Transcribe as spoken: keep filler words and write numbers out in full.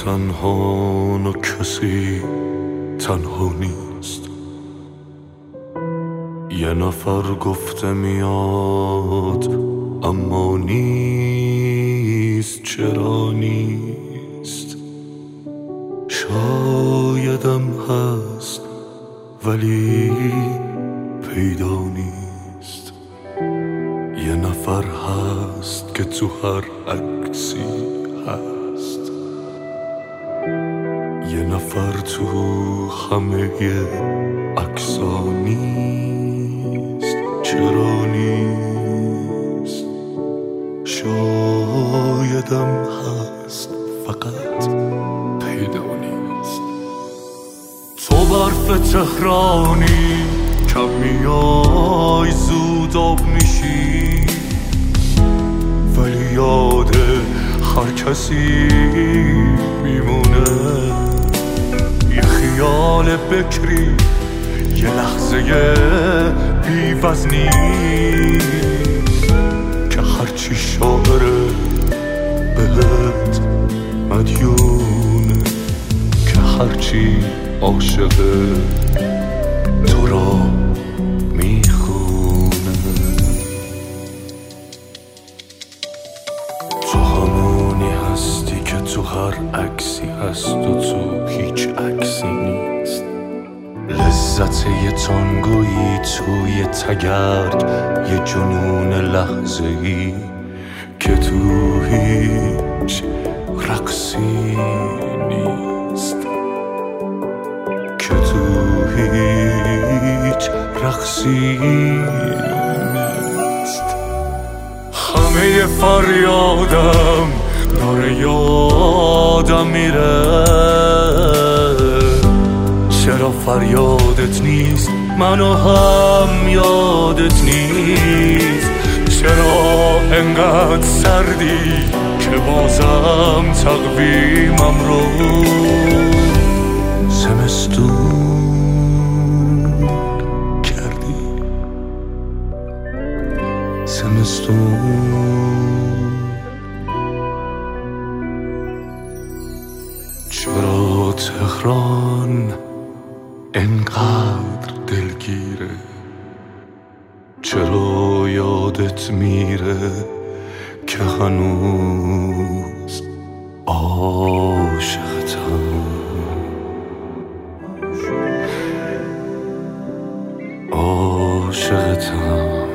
تنها و کسی تنها نیست. یه نفر گفته میاد اما نیست. چرا نیست؟ شایدم هست ولی پیدا نیست. یه نفر هست که تو هر عکسی هست. یه نفر تو همه عکسا نیست. چرا نیست؟ شایدم هست فقط پیدا نیست. تو برف تهرانی کم میای زود آب میشی، ولی یاد هر کسی میمونه. یه خیال بکری، یه لحظه بی‌وزنی که هرچی شاعره بهت مدیونه، که هرچی عاشقه تو را میخونه. تو همونی هستی که تو هر عکسی هست و تو هیچ عکسی نیست. لذت یه تانگویی توی تگرگ، یه جنون لحظه‌ای که تو هیچ رقصی نیست. که تو هیچ رقصی نیست. همه فریادم داره یادم میره. چرا فریادت نیست؟ منو هم یادت نیست. چرا انقدر سردی که بازم تقویمم رو زمستون کردی. زمستون. چرا تهران انقدر دلگیره؟ چرا یادت میره که هنوز عاشقتم؟ عاشقتم.